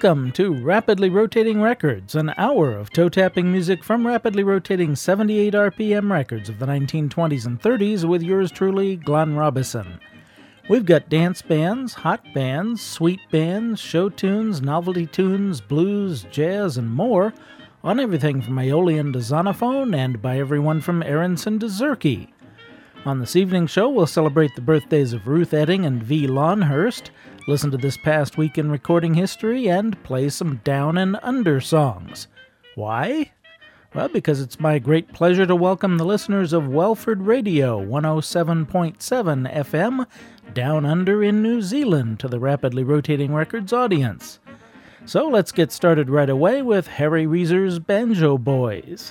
Welcome to Rapidly Rotating Records, an hour of toe-tapping music from rapidly rotating 78 RPM records of the 1920s and 30s with yours truly, Glenn Robison. We've got dance bands, hot bands, sweet bands, show tunes, novelty tunes, blues, jazz, and more on everything from Aeolian to Zonophone and by everyone from Aronson to Zerke. On this evening's show, we'll celebrate the birthdays of Ruth Etting and V. Longhurst, listen to this past week in recording history, and play some down and under songs. Why? Well, because it's my great pleasure to welcome the listeners of Welford Radio 107.7 FM down under in New Zealand to the Rapidly Rotating Records audience. So let's get started right away with Harry Reser's Banjo Boys.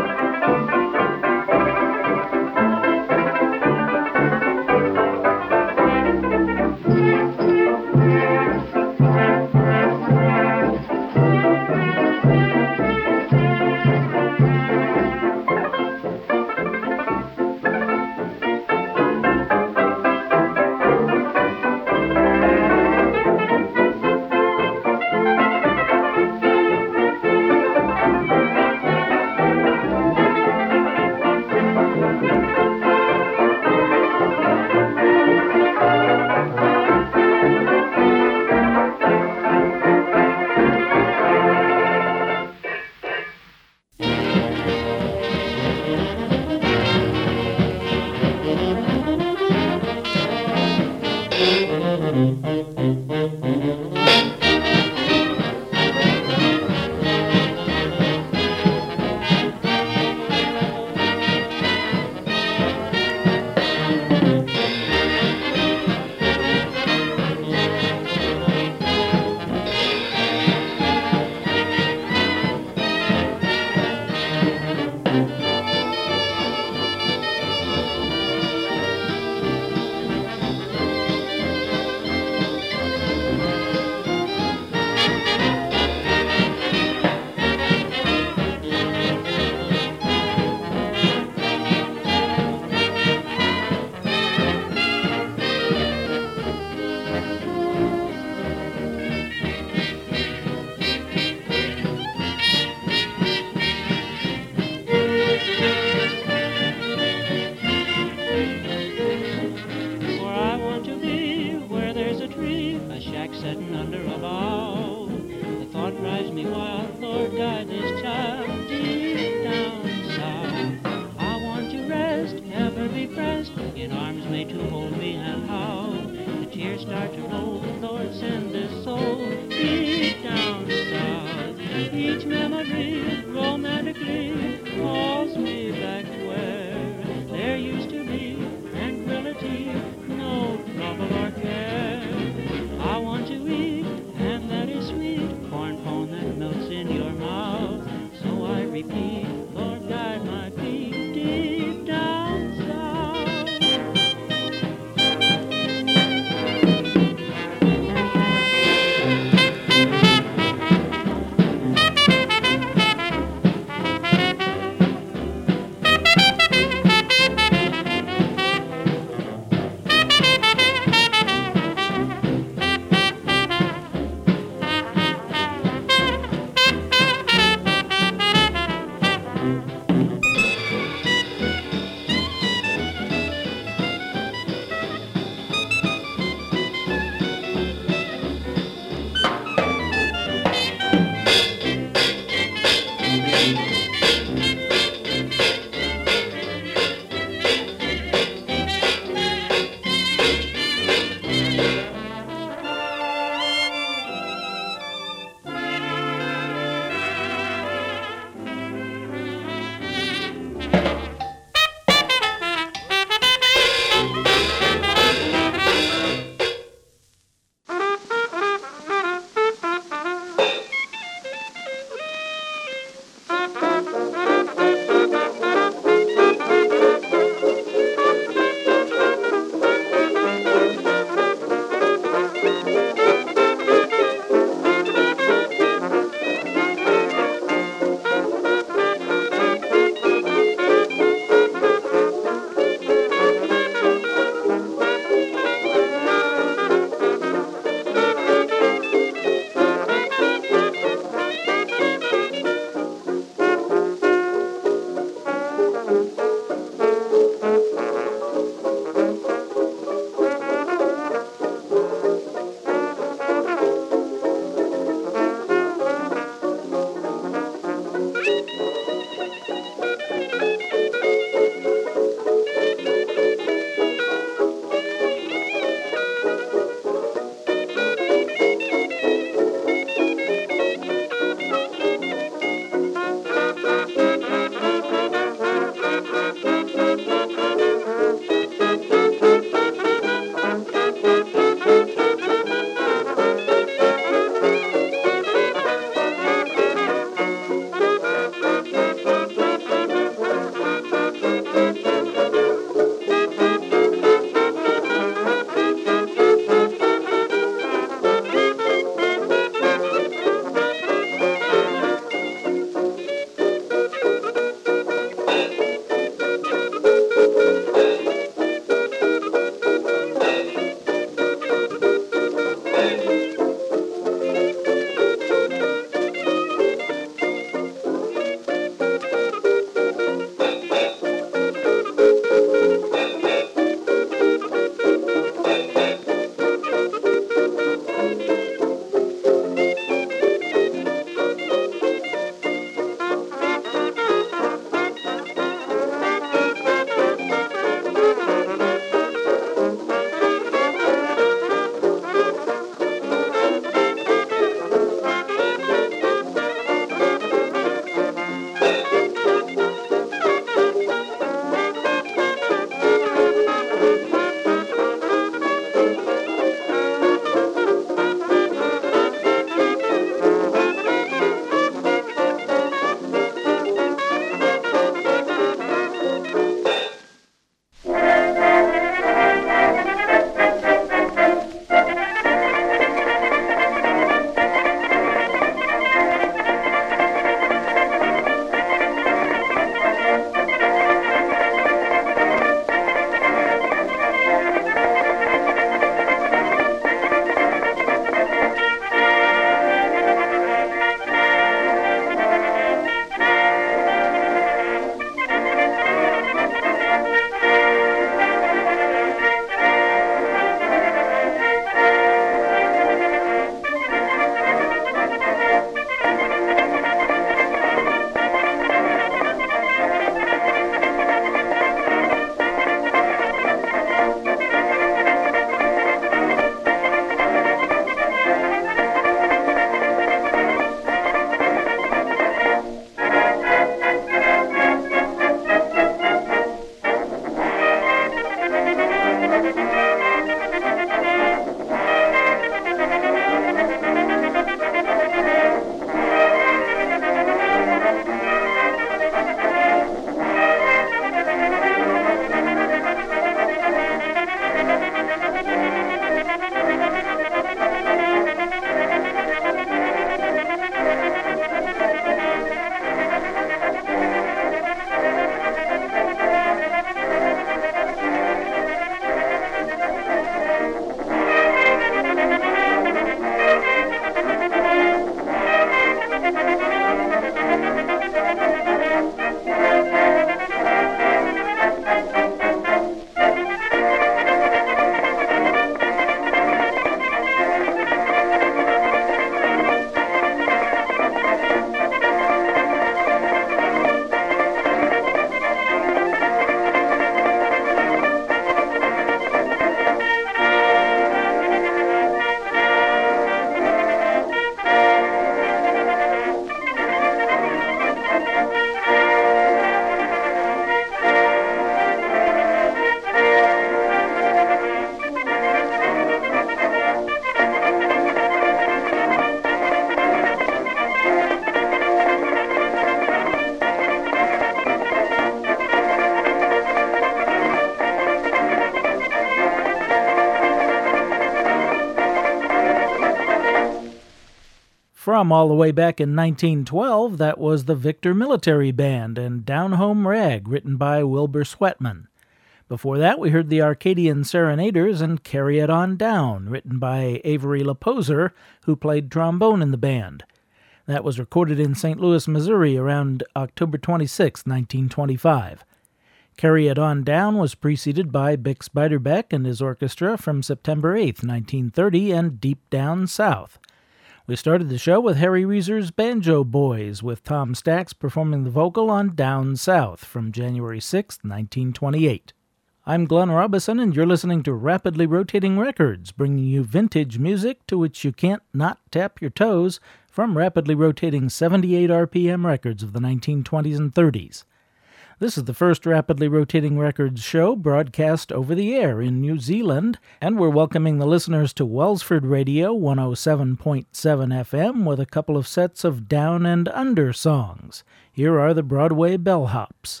From all the way back in 1912, that was the Victor Military Band and Down Home Rag, written by Wilbur Sweatman. Before that, we heard the Arcadian Serenaders and Carry It On Down, written by Avery LaPoser, who played trombone in the band. That was recorded in St. Louis, Missouri around October 26, 1925. Carry It On Down was preceded by Bix Beiderbecke and his orchestra from September 8, 1930, and Deep Down South. We started the show with Harry Reeser's Banjo Boys, with Tom Stax performing the vocal on Down South from January 6, 1928. I'm Glenn Robison, and you're listening to Rapidly Rotating Records, bringing you vintage music to which you can't not tap your toes from rapidly rotating 78 RPM records of the 1920s and 30s. This is the first Rapidly Rotating Records show broadcast over the air in New Zealand, and we're welcoming the listeners to Wellsford Radio 107.7 FM with a couple of sets of down and under songs. Here are the Broadway Bellhops.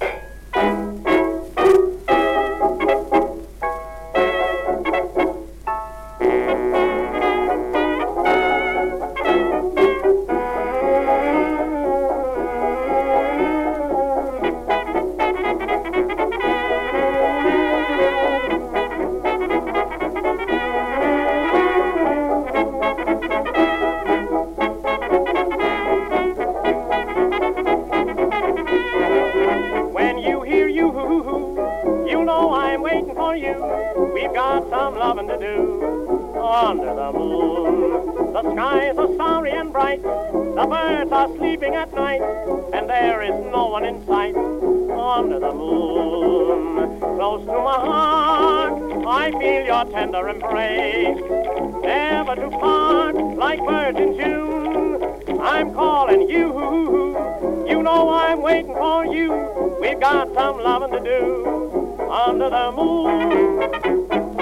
Loving to do under the moon. The skies are starry and bright, the birds are sleeping at night, and there is no one in sight under the moon. Close to my heart, I feel your tender embrace, never to part like birds in June. I'm calling you, you know I'm waiting for you. We've got some loving to do under the moon.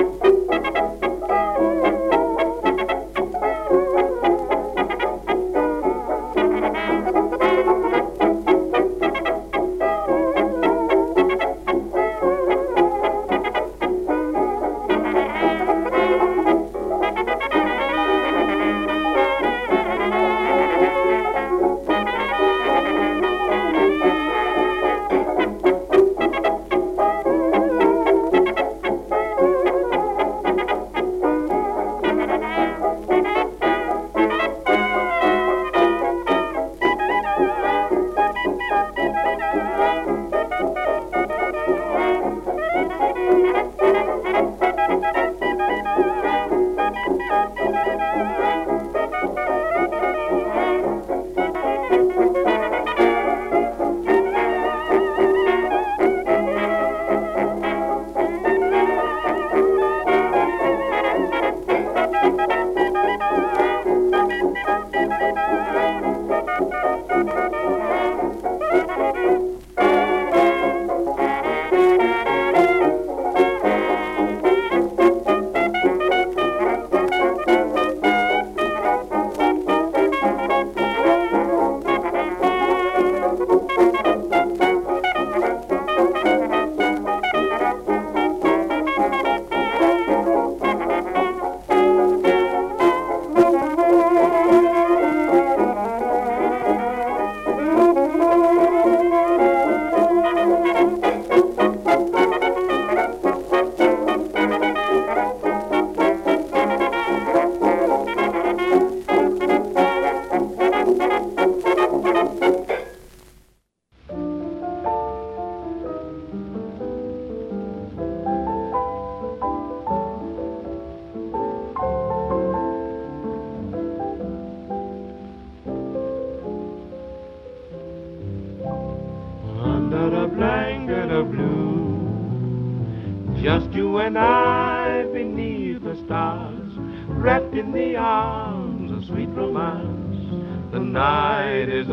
Just you and I beneath the stars, wrapped in the arms of sweet romance. The night is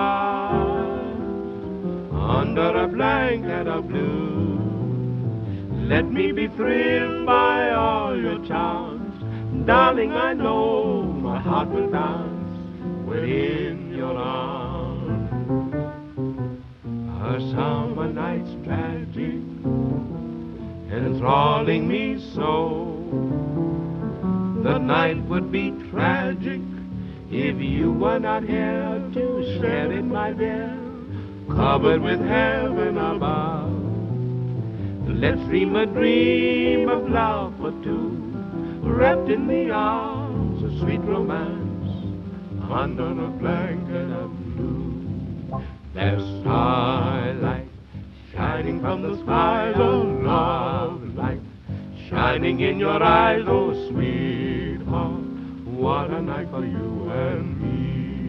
ours, under a blanket of blue. Let me be thrilled by all your charms. Darling, I know my heart will dance within your arms. A summer night's tragic, enthralling me so. The night would be tragic if you were not here to share it, my dear, covered with heaven above. Let's dream a dream of love for two, wrapped in the arms of sweet romance, under a blanket of blue. There's starlight shining from the skies, oh love light, shining in your eyes, oh sweetheart, what a night for you and me.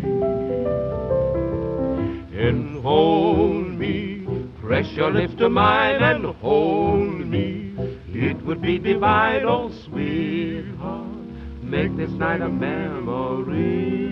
And hold me, press your lips to mine and hold me, it would be divine, oh sweetheart, make this night a memory.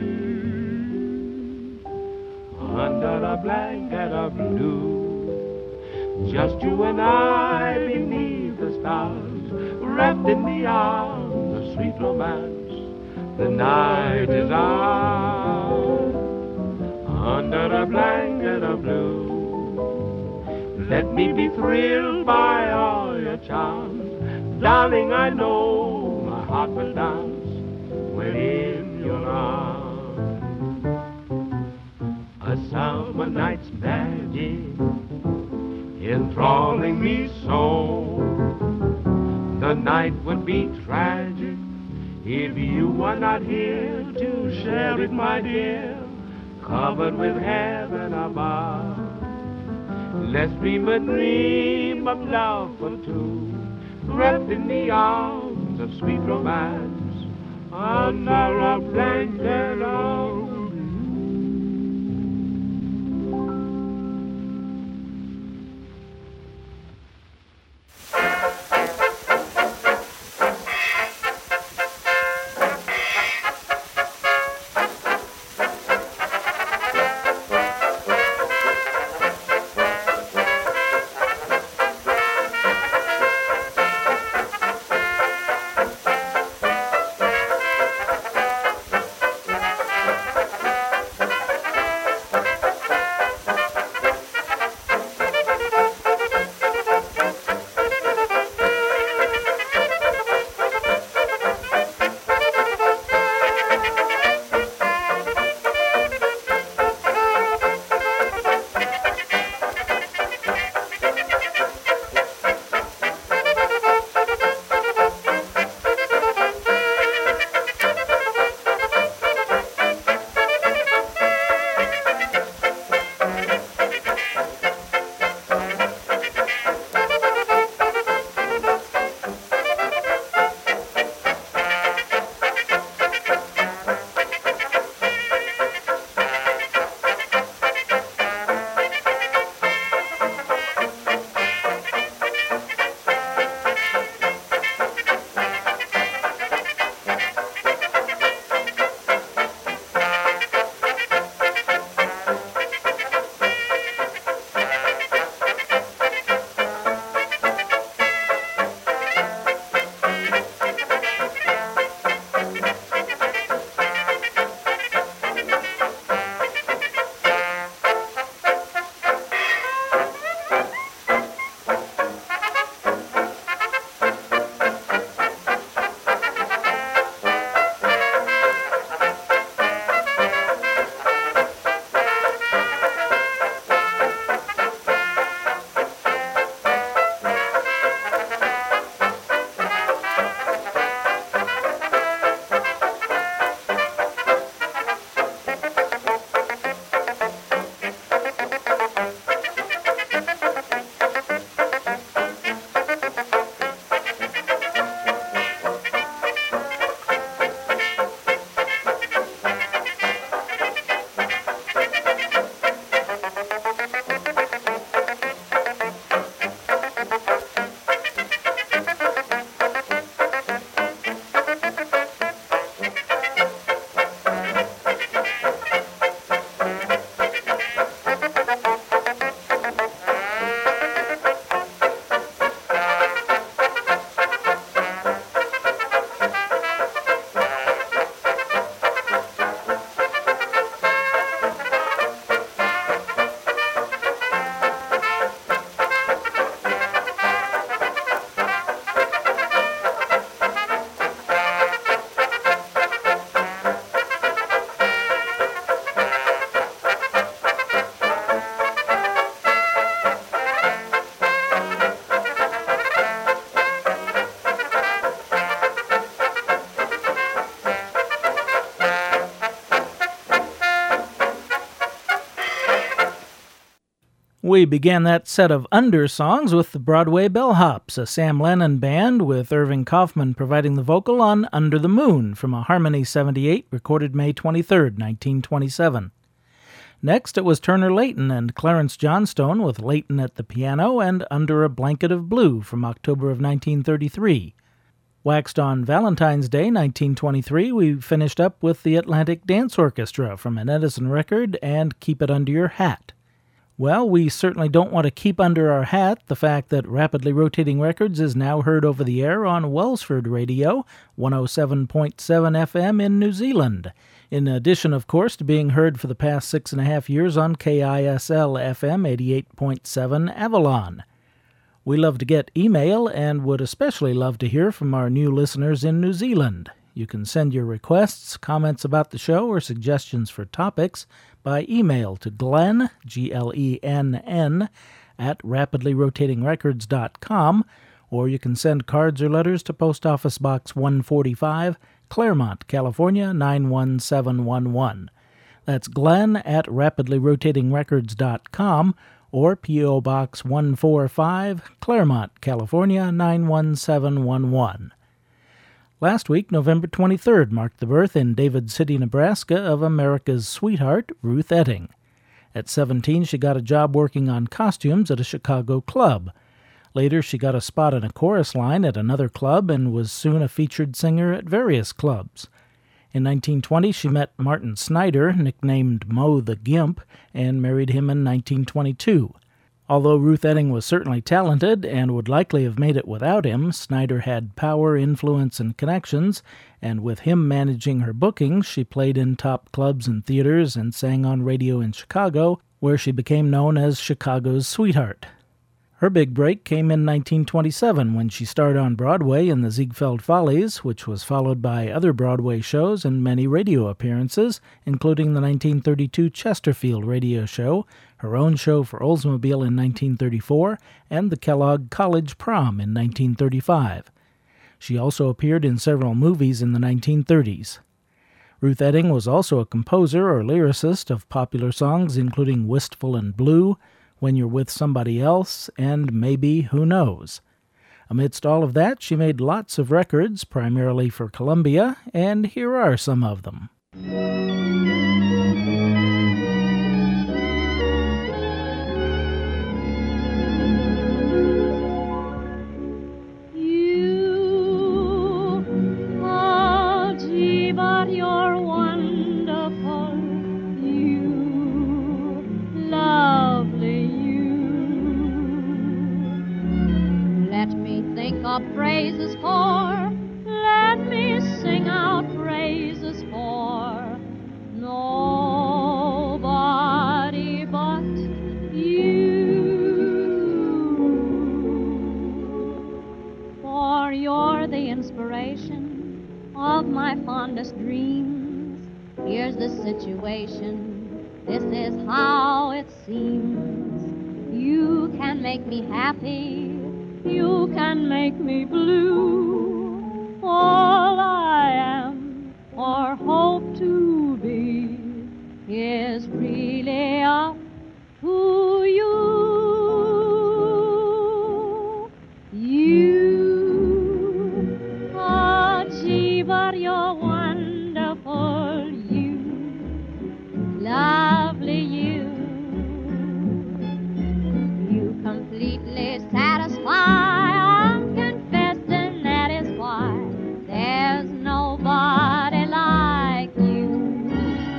Under a blanket of blue, just you and I beneath the stars, wrapped in the arms of sweet romance, the night is ours. Under a blanket of blue, let me be thrilled by all your charms, darling, I know my heart will dance when in your arms. A summer night's magic enthralling me so, the night would be tragic if you were not here to share it, my dear, covered with heaven above. Let's dream a dream of love for two, wrapped in the arms of sweet romance, under a blanket of We began that set of Under songs with the Broadway Bellhops, a Sam Lennon band with Irving Kaufman providing the vocal on Under the Moon from a Harmony 78 recorded May 23, 1927. Next, it was Turner Layton and Clarence Johnstone with Layton at the piano and Under a Blanket of Blue from October of 1933. Waxed on Valentine's Day, 1923, we finished up with the Atlantic Dance Orchestra from an Edison record and Keep It Under Your Hat. Well, we certainly don't want to keep under our hat the fact that Rapidly Rotating Records is now heard over the air on Welsford Radio, 107.7 FM in New Zealand, in addition, of course, to being heard for the past 6.5 years on KISL FM 88.7 Avalon. We love to get email and would especially love to hear from our new listeners in New Zealand. You can send your requests, comments about the show, or suggestions for topics by email to Glenn, Glenn, at rapidlyrotatingrecords.com, or you can send cards or letters to Post Office Box 145, Claremont, California, 91711. That's Glenn at rapidlyrotatingrecords.com, or P.O. Box 145, Claremont, California, 91711. Last week, November 23rd, marked the birth in David City, Nebraska, of America's sweetheart, Ruth Etting. At 17, she got a job working on costumes at a Chicago club. Later, she got a spot in a chorus line at another club and was soon a featured singer at various clubs. In 1920, she met Martin Snyder, nicknamed Mo the Gimp, and married him in 1922. Although Ruth Etting was certainly talented and would likely have made it without him, Snyder had power, influence, and connections, and with him managing her bookings, she played in top clubs and theaters and sang on radio in Chicago, where she became known as Chicago's sweetheart. Her big break came in 1927 when she starred on Broadway in the Ziegfeld Follies, which was followed by other Broadway shows and many radio appearances, including the 1932 Chesterfield radio show, her own show for Oldsmobile in 1934, and the Kellogg College Prom in 1935. She also appeared in several movies in the 1930s. Ruth Etting was also a composer or lyricist of popular songs including Wistful and Blue, When You're With Somebody Else, and Maybe Who Knows. Amidst all of that, she made lots of records, primarily for Columbia, and here are some of them. Praises for, let me sing out praises for nobody but you. For you're the inspiration of my fondest dreams. Here's the situation, this is how it seems. You can make me happy, you can make me blue. All I am or hope to be is really up to you. You, oh gee, but you're wonderful. You, lovely you. You completely satisfy. I'm confessing that is why there's nobody like you.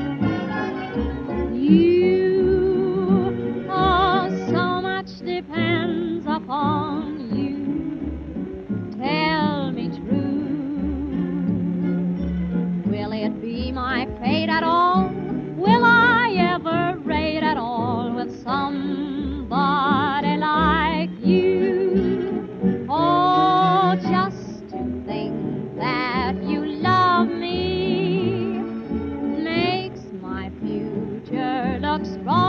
You, oh, so much depends upon you. Tell me true, will it be my fate at all? Will I ever rate at all with somebody like you? Oh, just to think that you love me makes my future look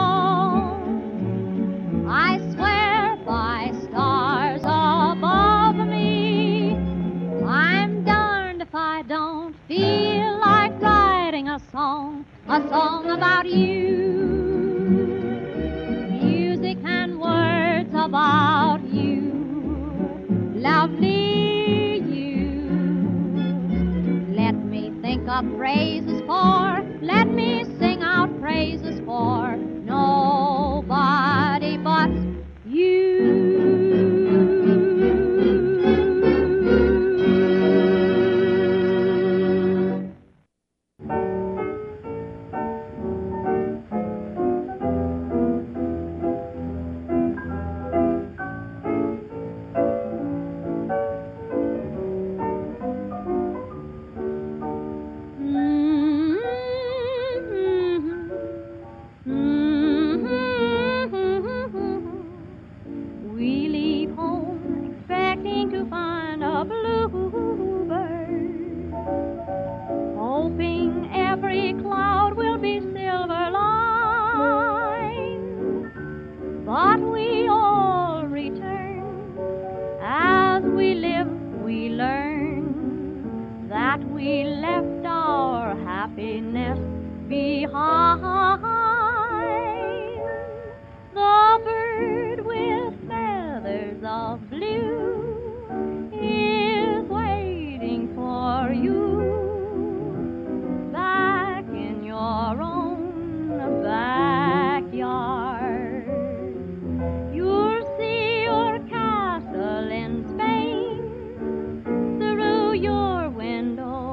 strong. I swear by stars above me, I'm darned if I don't feel like writing a song about you. Music and the praises for. Let me sing out praises for nobody but you. We leave home expecting to find a bluebird, hoping every cloud will be silver lined. But we all return. As we live, we learn that we left our happiness behind. The bird with feathers of blue is waiting for you back in your own backyard. You'll see your castle in Spain through your window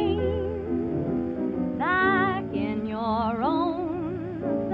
pane, back in your own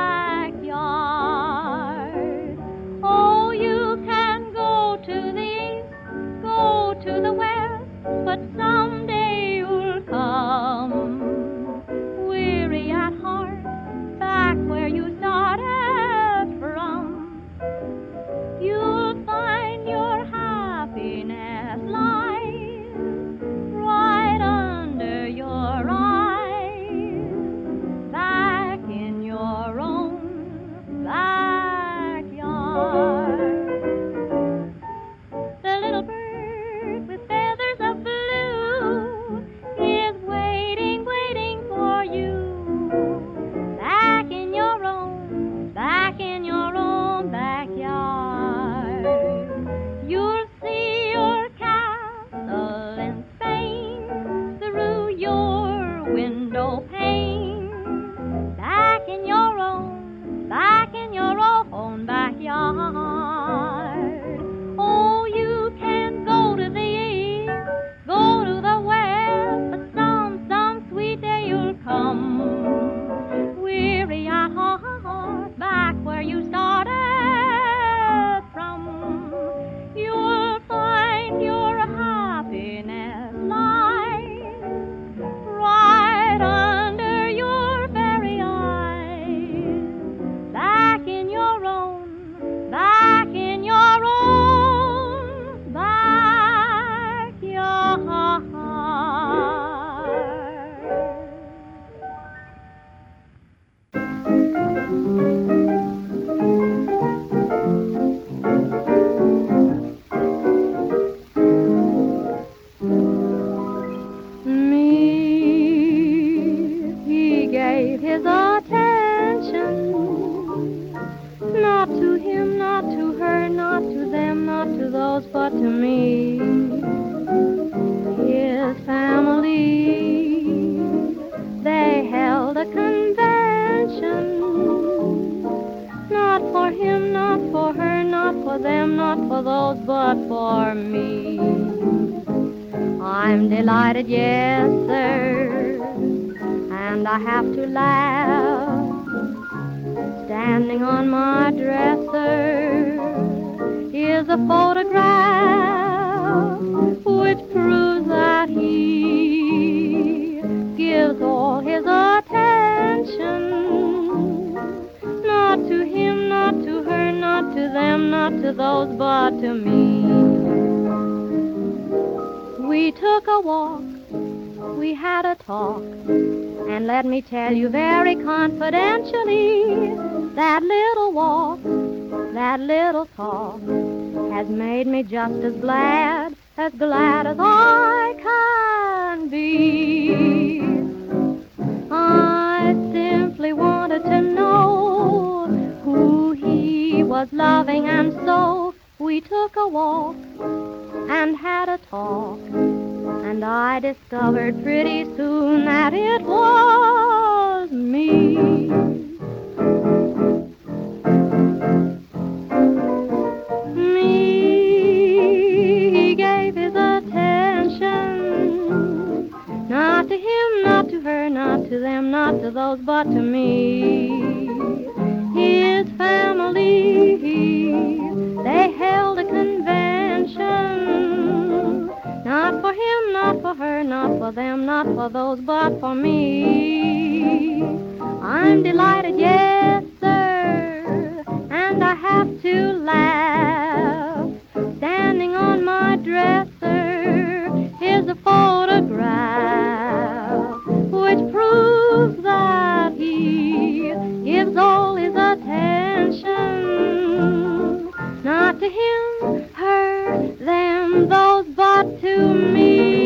backyard. Oh, you can go to the east, go to the west, but someday you'll come, weary at heart, back where you started from. You'll find your happiness lies right under your eyes, back in your own backyard. The little bird with feathers of blue is waiting, waiting for you, back in your own backyard. You'll see your castle in Spain through your window pane, back in your own backyard. Oh, you can go to the east, go to the west, but some sweet day you'll come, weary at heart, back where you started from. You'll find your happiness lies right under your very eyes, back in your own backyard. He gave his attention not to him, not to her, not to them, not to those, but to me. His family, they held a convention, not for him, not for her, not for them, not for those, but for me. I'm delighted, yes, sir, and I have to laugh. Standing on my dresser is a photograph which proves that he gives all his attention, not to him, not to her, not to them, not to those, but to me. We took a walk, we had a talk, and let me tell you very confidentially, that little walk, that little talk has made me just as glad as I can be. I simply wanted to know who he was loving, and so we took a walk and had a talk, and I discovered pretty soon that it was me. He gave his attention, not to him, not to her, not to them, not to those, but to me. His family, they held a convention, not for him, not for her, not for them, not for those, but for me. I'm delighted, yes, sir, and I have to laugh. Standing on my dresser is a photograph which proves that he gives all his attention, not to him, her, them, those, but to me.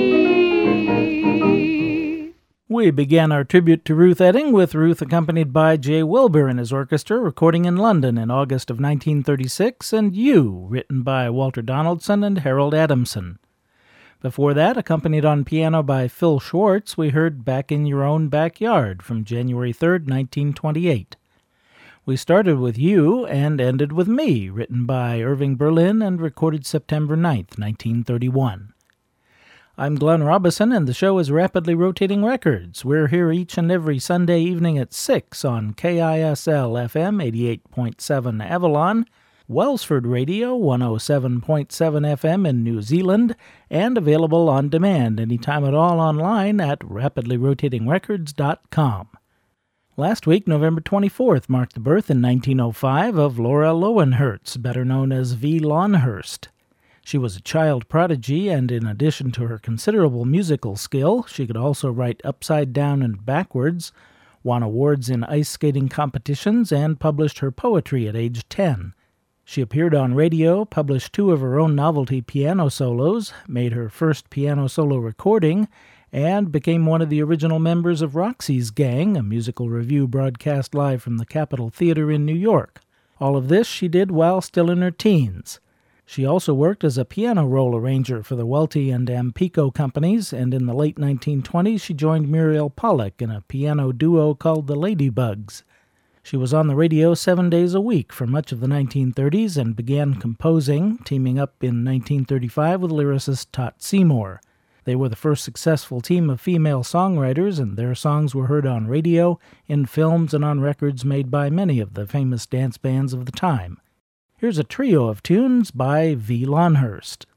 We began our tribute to Ruth Etting with Ruth accompanied by Jay Wilbur and his orchestra, recording in London in August of 1936, and You, written by Walter Donaldson and Harold Adamson. Before that, accompanied on piano by Phil Schwartz, we heard Back in Your Own Backyard from January 3rd, 1928. We started with You and ended with Me, written by Irving Berlin and recorded September 9th, 1931. I'm Glenn Robison, and the show is Rapidly Rotating Records. We're here each and every Sunday evening at 6 on KISL-FM 88.7 Avalon, Wellsford Radio 107.7 FM in New Zealand, and available on demand anytime at all online at rapidlyrotatingrecords.com. Last week, November 24th, marked the birth in 1905 of Laura Lowenhertz, better known as V. Longhurst. She was a child prodigy, and in addition to her considerable musical skill, she could also write upside down and backwards, won awards in ice skating competitions, and published her poetry at age 10. She appeared on radio, published 2 of her own novelty piano solos, made her first piano solo recording, and became one of the original members of Roxy's Gang, a musical revue broadcast live from the Capitol Theater in New York. All of this she did while still in her teens. She also worked as a piano roll arranger for the Welty and Ampico companies, and in the late 1920s she joined Muriel Pollack in a piano duo called the Ladybugs. She was on the radio 7 days a week for much of the 1930s and began composing, teaming up in 1935 with lyricist Tot Seymour. They were the first successful team of female songwriters, and their songs were heard on radio, in films, and on records made by many of the famous dance bands of the time. Here's a trio of tunes by V. Longhurst.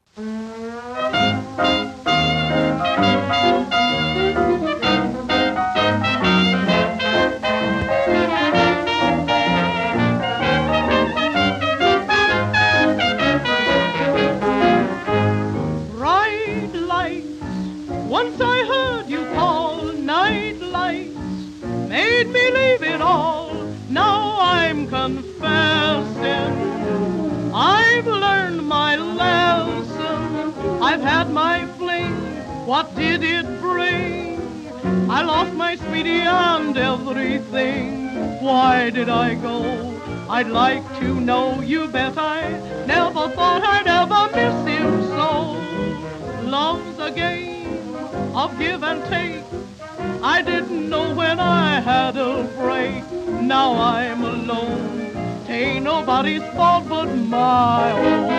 Bright lights, once I heard you call, night lights, made me leave it all. Now I'm confessing, I've learned my lesson. I've had my fling, what did it bring? I lost my sweetie and everything. Why did I go? I'd like to know, you bet I never thought I'd ever miss him so. Love's a game of give and take. I didn't know when I had a break. Now I'm alone. Ain't nobody's fault but my own.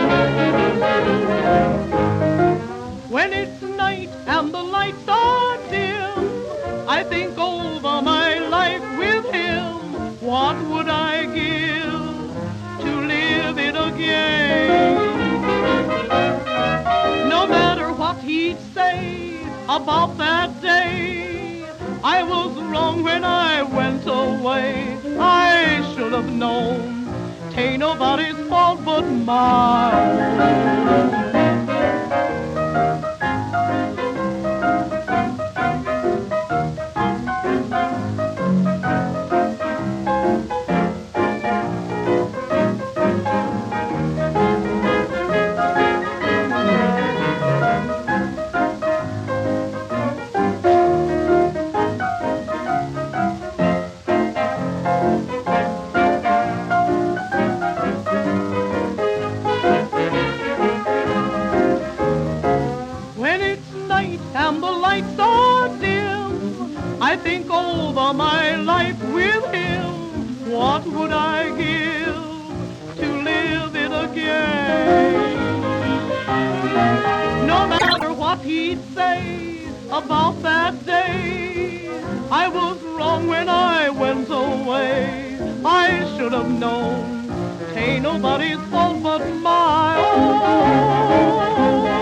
When it's night and the lights are dim, I think over my life with him. What would I give to live it again? No matter what he'd say about that day, I was wrong when I went away. I should have known. Ain't nobody's fault but mine. night and the lights are dim, I think over my life with him. What would I give to live it again? No matter what he'd say about that day, I was wrong when I went away. I should have known 'tain't nobody's fault but my own.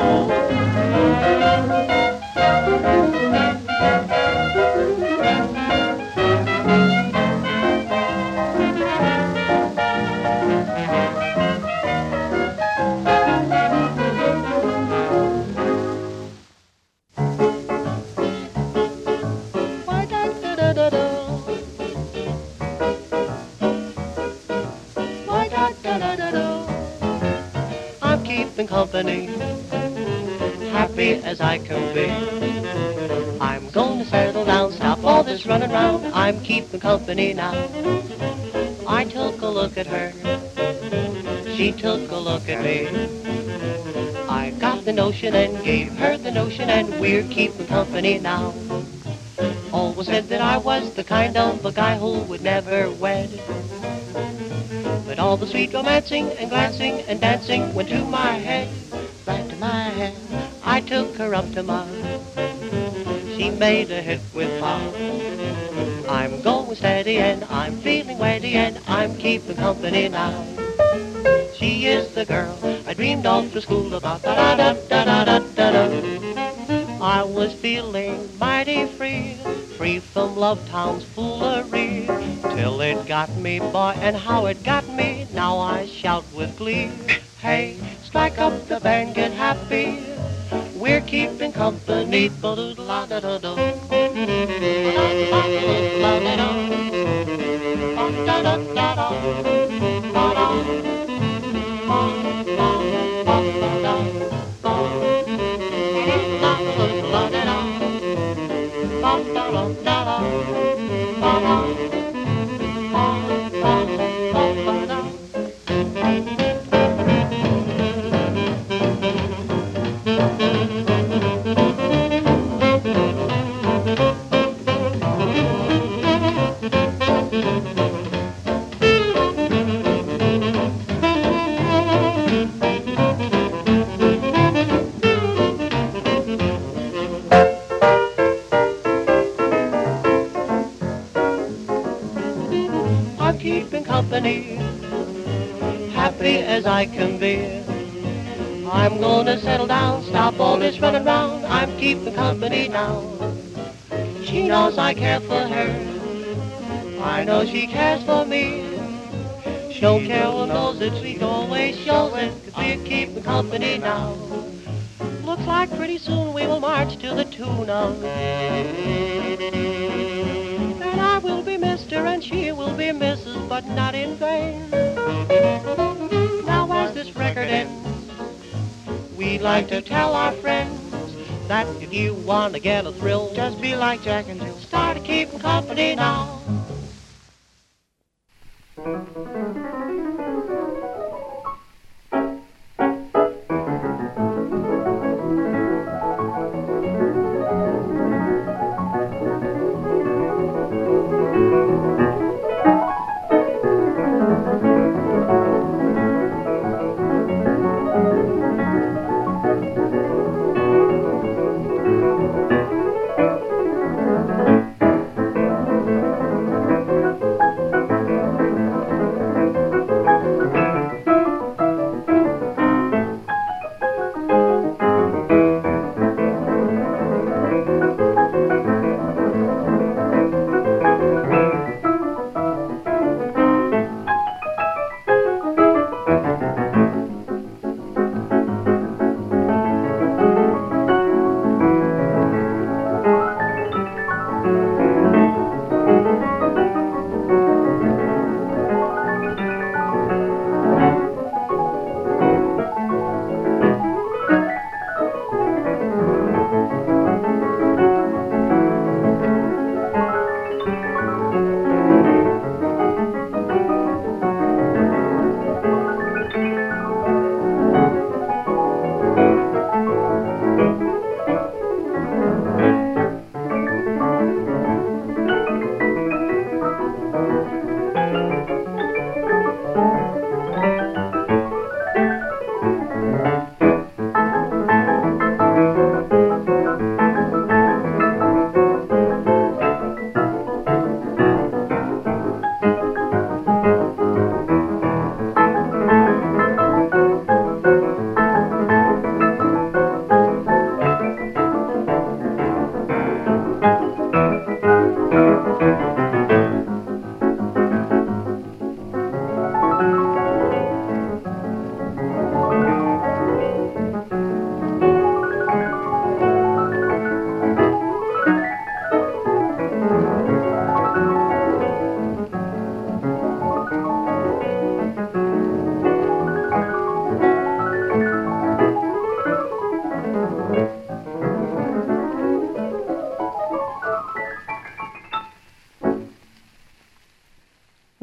I'm keeping company, happy as I can be. I'm going to settle down, stop all this running round. I'm keeping company now. I took a look at her, she took a look at me. I got the notion and gave her the notion, and we're keeping company now. Always said that I was the kind of a guy who would never wed, but all the sweet romancing and glancing and dancing went to my head, right to my head. I took her up to Ma, she made a hit with Pa. I'm going steady and I'm feeling ready and I'm keeping company now. She is the girl I dreamed of through school about. Da-da-da-da-da-da-da. I was feeling mighty free, free from Love Town's foolery, till it got me, boy, and how it got me. Now I shout with glee, hey, strike up the band, get happy. We're keeping company. I'm keeping company, happy as I can be. I'm gonna settle down, stop all this running round. I'm keeping company now. She knows I care for her, I know she cares for me. She don't care who knows it, she always shows it, 'cause we're keeping company now. Looks like pretty soon we will march to the tune of, and I will be Mr. and she will be Mrs., but not in vain. Now as this record ends, we'd like to tell our friends that if you want to get a thrill, just be like Jack and Jill. Start keeping company now.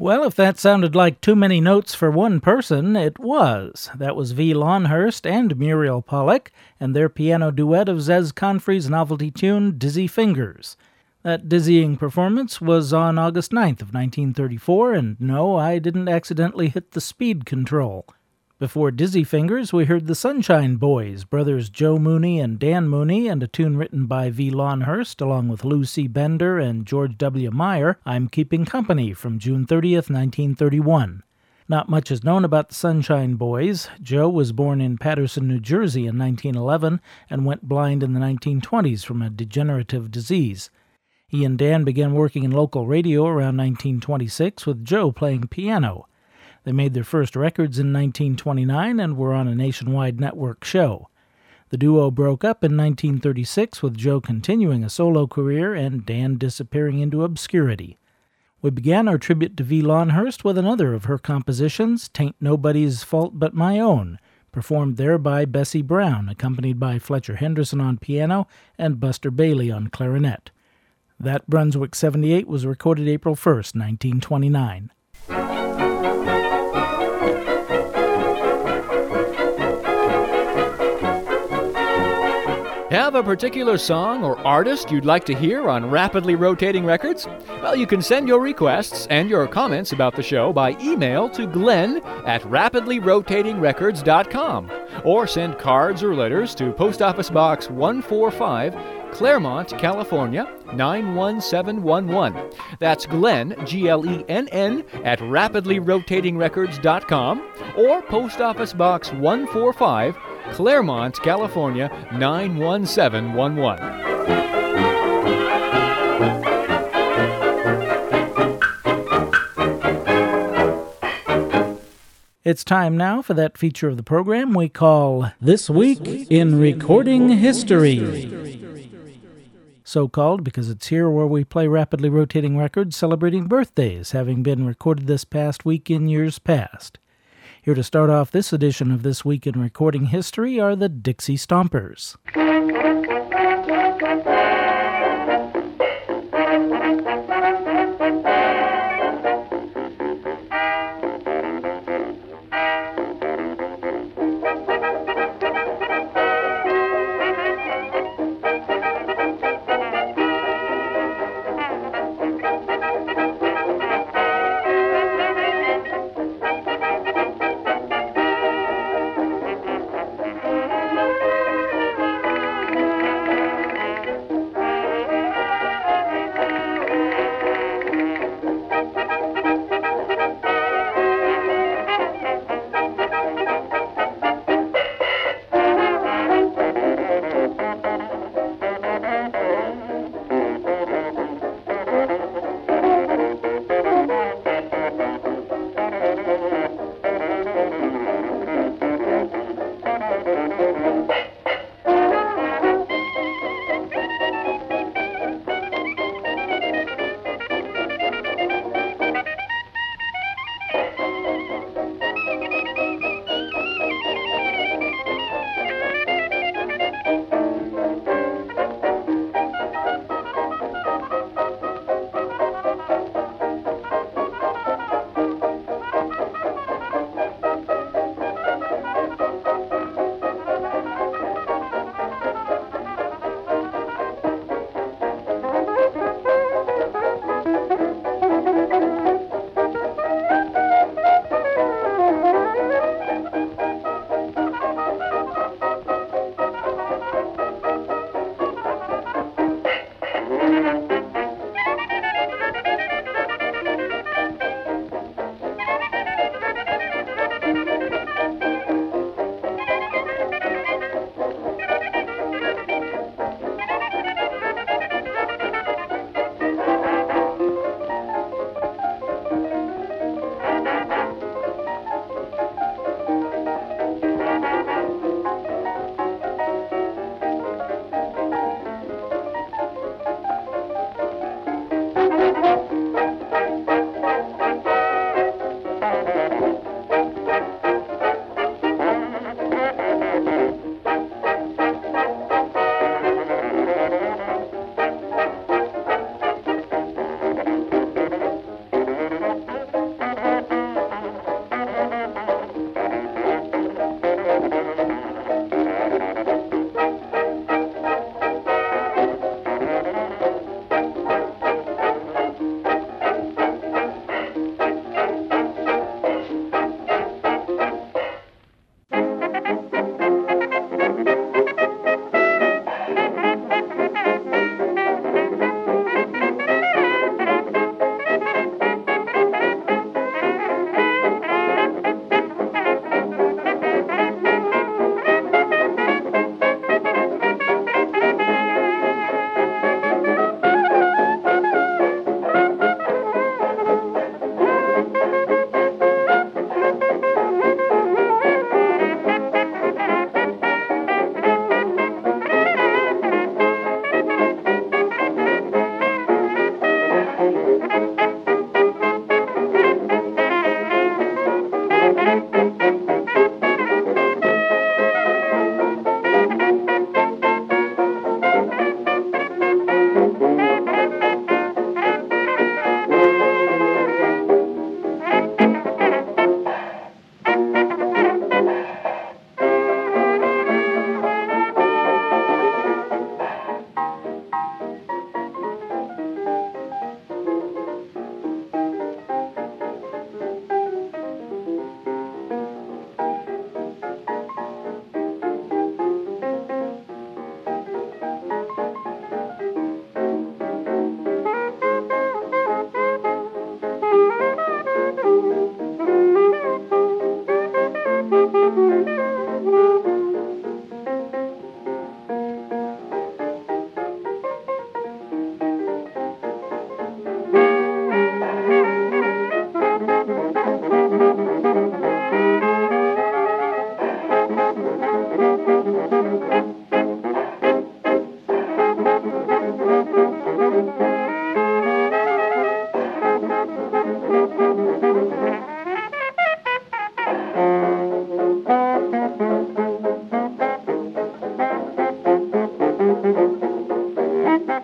Well, if that sounded like too many notes for one person, it was. That was V. Longhurst and Muriel Pollack, and their piano duet of Zez Confrey's novelty tune, Dizzy Fingers. That dizzying performance was on August 9th of 1934, and no, I didn't accidentally hit the speed control. Before Dizzy Fingers, we heard the Sunshine Boys, brothers Joe Mooney and Dan Mooney, and a tune written by V. Longhurst, along with Lou C. Bender and George W. Meyer, I'm Keeping Company, from June 30th, 1931. Not much is known about the Sunshine Boys. Joe was born in Paterson, New Jersey in 1911, and went blind in the 1920s from a degenerative disease. He and Dan began working in local radio around 1926, with Joe playing piano. They made their first records in 1929 and were on a nationwide network show. The duo broke up in 1936, with Joe continuing a solo career and Dan disappearing into obscurity. We began our tribute to V. Longhurst with another of her compositions, "'Tain't Nobody's Fault But My Own," performed there by Bessie Brown, accompanied by Fletcher Henderson on piano and Buster Bailey on clarinet. That Brunswick 78 was recorded April 1st, 1929. Have a particular song or artist you'd like to hear on Rapidly Rotating Records? Well, you can send your requests and your comments about the show by email to glenn@rapidlyrotatingrecords.com, or send cards or letters to Post Office Box 145, Claremont, California, 91711. That's Glenn, Glenn, at rapidlyrotatingrecords.com, or Post Office Box 145, Claremont, California, 91711. It's time now for that feature of the program we call This Week in Recording History. So called because it's here where we play rapidly rotating records celebrating birthdays having been recorded this past week in years past. Here to start off this edition of This Week in Recording History are the Dixie Stompers.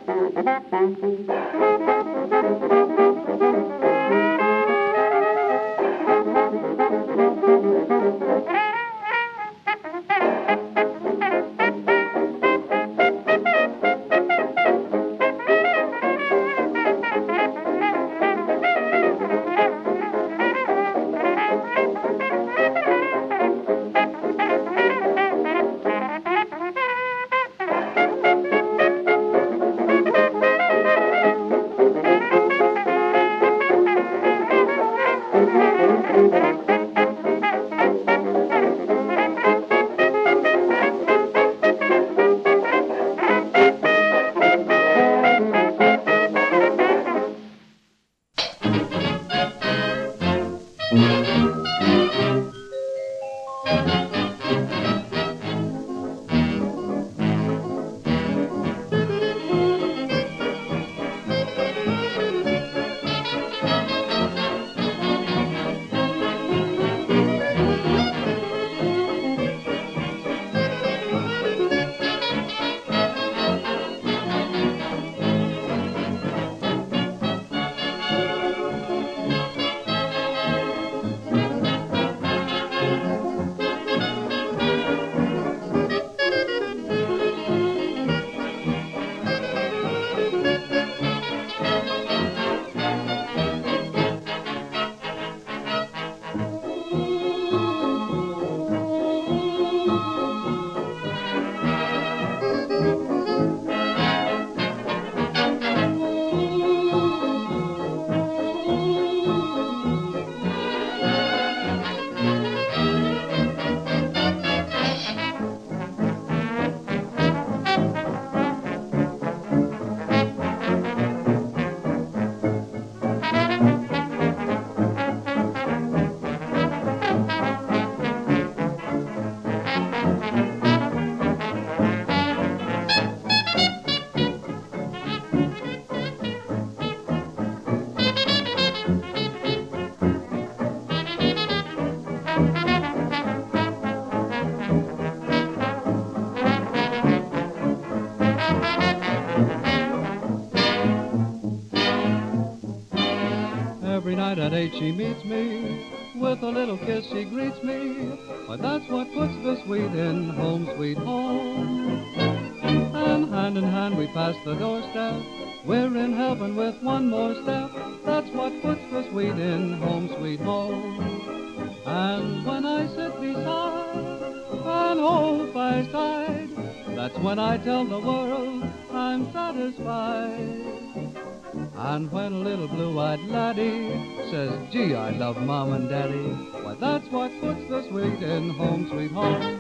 Every night at 8 she meets me, with a little kiss she greets me. Why, that's what puts the sweet in home, sweet home. And hand in hand we pass the doorstep. We're in heaven with one more step. That's what puts the sweet in home, sweet home. And when I sit beside and hold by side, that's when I tell the world I'm satisfied. And when a little blue-eyed laddie says, gee, I love Mom and Daddy, why, that's what puts the sweet in home, sweet home.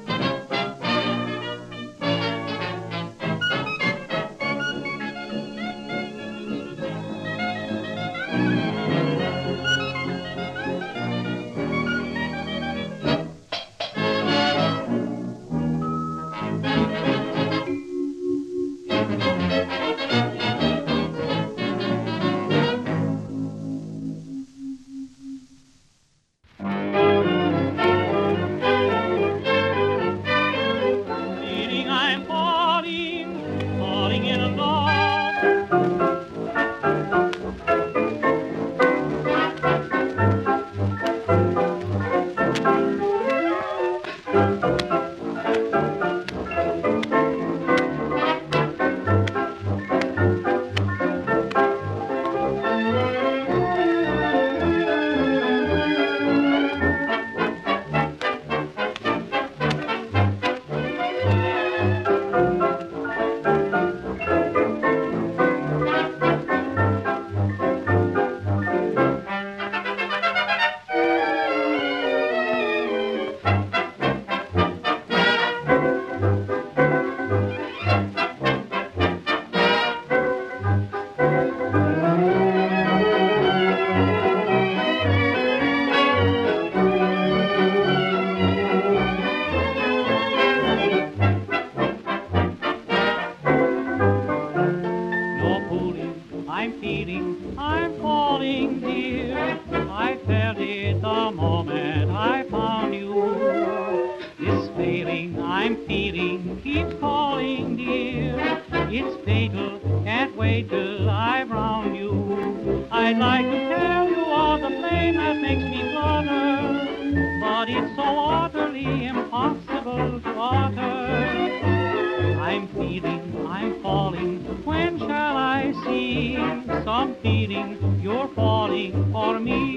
I'm feeling keeps calling, dear. It's fatal, can't wait. I'm falling. When shall I see some feeling you're falling for me?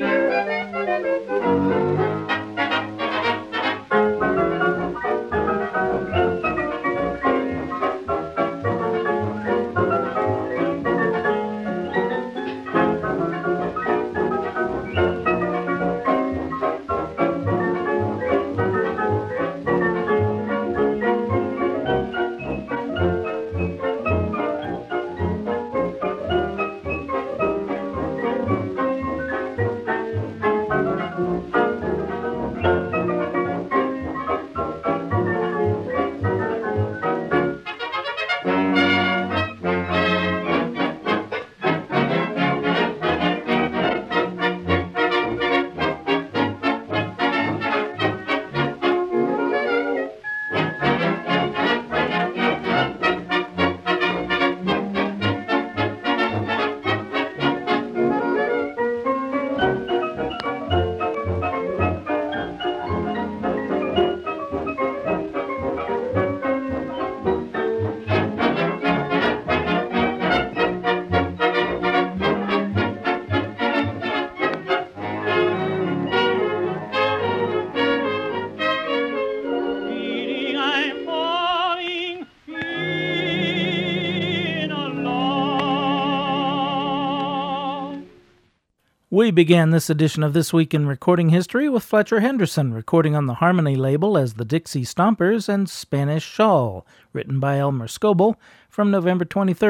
We began this edition of This Week in Recording History with Fletcher Henderson recording on the Harmony label as the Dixie Stompers and Spanish Shawl, written by Elmer Scoble, from November 23,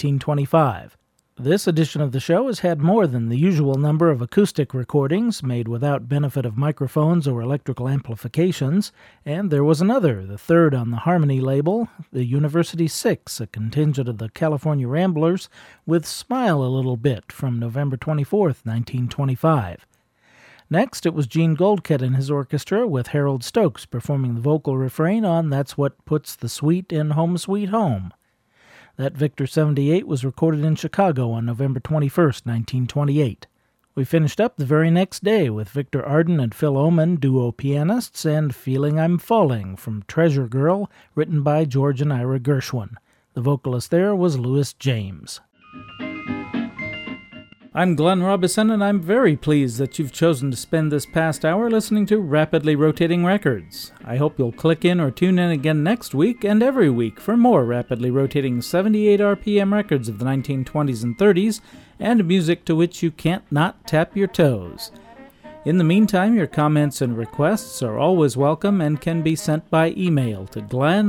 1925. This edition of the show has had more than the usual number of acoustic recordings made without benefit of microphones or electrical amplifications, and there was another, the third on the Harmony label, the University Six, a contingent of the California Ramblers, with Smile a Little Bit from November 24, 1925. Next, it was Gene Goldkett and his orchestra with Harold Stokes performing the vocal refrain on That's What Puts the Sweet in Home Sweet Home. That Victor 78 was recorded in Chicago on November 21, 1928. We finished up the very next day with Victor Arden and Phil Oman, duo pianists, and Feeling I'm Falling from Treasure Girl, written by George and Ira Gershwin. The vocalist there was Louis James. I'm Glenn Robison, and I'm very pleased that you've chosen to spend this past hour listening to Rapidly Rotating Records. I hope you'll click in or tune in again next week and every week for more rapidly rotating 78 RPM records of the 1920s and 30s and music to which you can't not tap your toes. In the meantime, your comments and requests are always welcome and can be sent by email to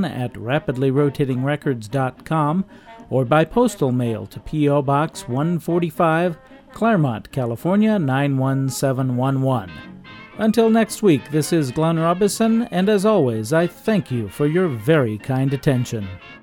glenn@rapidlyrotatingrecords.com or by postal mail to P.O. Box 145, Claremont, California 91711. Until next week, this is Glenn Robison, and as always, I thank you for your very kind attention.